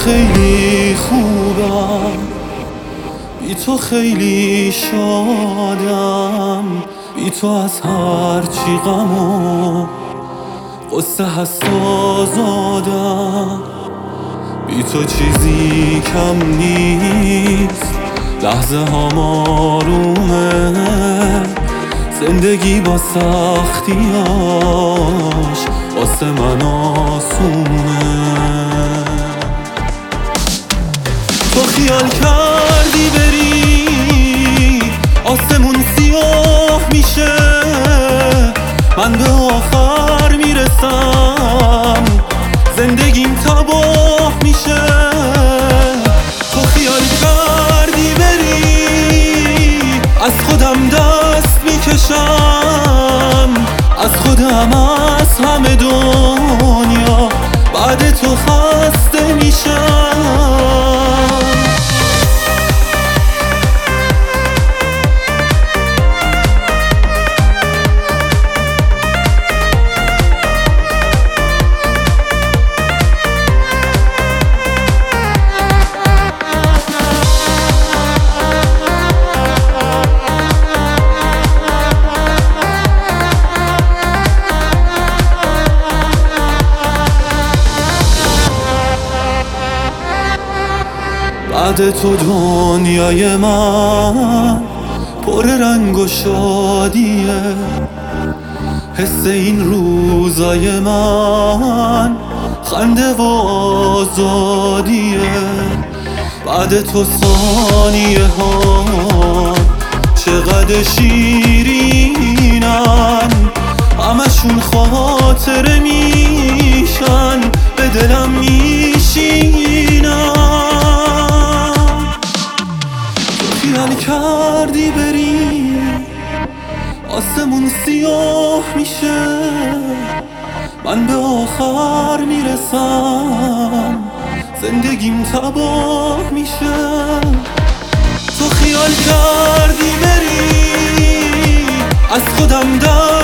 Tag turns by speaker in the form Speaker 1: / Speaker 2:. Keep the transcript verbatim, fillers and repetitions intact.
Speaker 1: خیلی خوبم، بی تو خیلی شادم، بی تو از هر چی غم و قصه هست آزادم. بی تو چیزی کم نیست، لحظه ها آرومه، زندگی با سختیاش واسه من آسونه. تو خیال کردی بری آسمون سیاه میشه، من به آخر میرسم زندگیم تباه میشه. تو خیال کردی بری از خودم دست میکشم، از خودم از همه دنیا بعد تو خسته میشم. بعد تو دنیای من پر رنگ و شادیه، حس این روزای من خنده و آزادیه. بعد تو ثانیه ها چقدر شیرینن، همشون خاطره میشن به دلم میشینن. خیال کردی بری آسمون سیاه میشه، من به آخر میرسم زندگیم تباه میشه. تو خیال کردی بری از خودم در